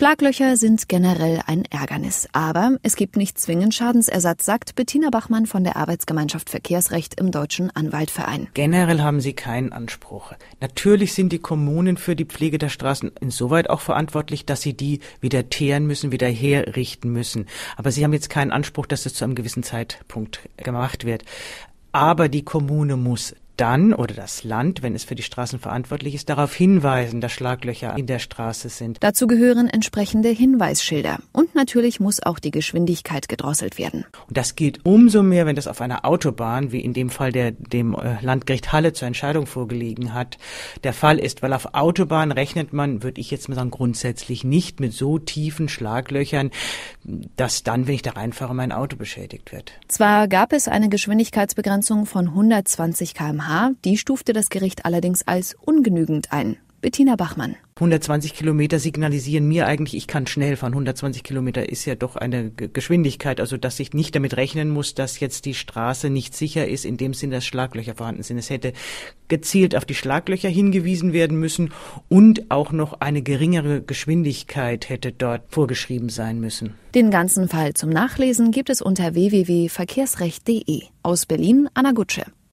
Schlaglöcher sind generell ein Ärgernis, aber es gibt nicht zwingend Schadensersatz, sagt Bettina Bachmann von der Arbeitsgemeinschaft Verkehrsrecht im Deutschen Anwaltverein. Generell haben sie keinen Anspruch. Natürlich sind die Kommunen für die Pflege der Straßen insoweit auch verantwortlich, dass sie die wieder teeren müssen, wieder herrichten müssen. Aber sie haben jetzt keinen Anspruch, dass das zu einem gewissen Zeitpunkt gemacht wird. Aber die Kommune muss dann oder das Land, wenn es für die Straßen verantwortlich ist, darauf hinweisen, dass Schlaglöcher in der Straße sind. Dazu gehören entsprechende Hinweisschilder. Und natürlich muss auch die Geschwindigkeit gedrosselt werden. Und das gilt umso mehr, wenn das auf einer Autobahn, wie in dem Fall, der dem Landgericht Halle zur Entscheidung vorgelegen hat, der Fall ist. Weil auf Autobahnen rechnet man, würde ich jetzt mal sagen, grundsätzlich nicht mit so tiefen Schlaglöchern, dass dann, wenn ich da reinfahre, mein Auto beschädigt wird. Zwar gab es eine Geschwindigkeitsbegrenzung von 120 km/h, die stufte das Gericht allerdings als ungenügend ein. Bettina Bachmann. 120 Kilometer signalisieren mir eigentlich, ich kann schnell fahren. 120 Kilometer ist ja doch eine Geschwindigkeit, also dass ich nicht damit rechnen muss, dass jetzt die Straße nicht sicher ist, in dem Sinn, dass Schlaglöcher vorhanden sind. Es hätte gezielt auf die Schlaglöcher hingewiesen werden müssen und auch noch eine geringere Geschwindigkeit hätte dort vorgeschrieben sein müssen. Den ganzen Fall zum Nachlesen gibt es unter www.verkehrsrecht.de. Aus Berlin, Anna Gutsche.